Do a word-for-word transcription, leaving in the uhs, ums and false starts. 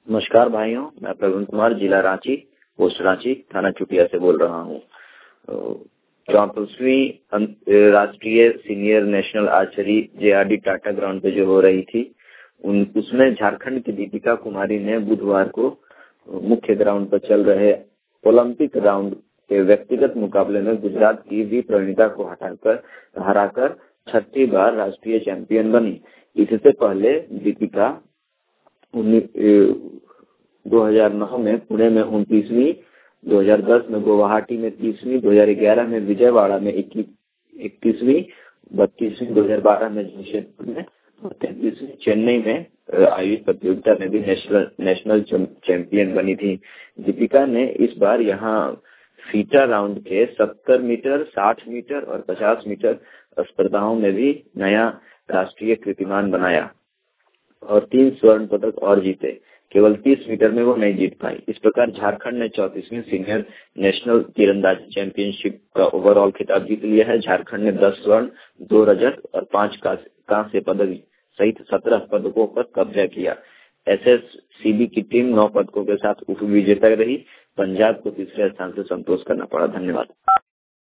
नमस्कार भाइयों, मैं प्रवीण कुमार, जिला रांची, पोस्ट रांची, थाना चुटिया से बोल रहा हूँ। चौंतीसवीं राष्ट्रीय senior national archery JRD Tata ground पे जो हो रही थी, उन उसमें झारखंड की दीपिका कुमारी ने बुधवार को मुख्य ग्राउंड पर चल रहे ओलंपिक राउंड के व्यक्तिगत मुकाबले में गुजरात की वी प्रणीता को हटाकर हराकर छठी बार राष्ट्रीय चैंपियन बनी। इससे पहले दीपिका दो हज़ार नौ में पुणे में उनतीसवीं, दो हज़ार दस में गुवाहाटी में तीसवीं, दो हज़ार ग्यारह में विजयवाड़ा में इक्कीसवीं, बत्तीसवीं, दो हज़ार बारह में जमशेदपुर में, तैंतीसवीं चेन्नई में आयोजित प्रतियोगिता में भी नेशनल नेशनल चैंपियन बनी थी। दीपिका ने इस बार यहाँ फीटा राउंड के सत्तर मीटर, साठ मीटर और पचास मीटर स्पर्धाओं में भी नया राष्ट्रीय कीर्तिमान बनाया और तीन स्वर्ण पदक और जीते। केवल तीस मीटर में वो नहीं जीत पाई। इस प्रकार झारखंड ने चौंतीसवीं सीनियर नेशनल तीरंदाजी चैंपियनशिप का ओवरऑल खिताब जीत लिया है। झारखंड ने दस स्वर्ण, दो रजत और पांच कांस्य पदक सहित सत्रह पदकों पर कब्जा किया। एसएससीबी की टीम नौ पदकों के साथ उप विजेता रही। पंजाब को तीसरे स्थान से संतोष करना पड़ा। धन्यवाद।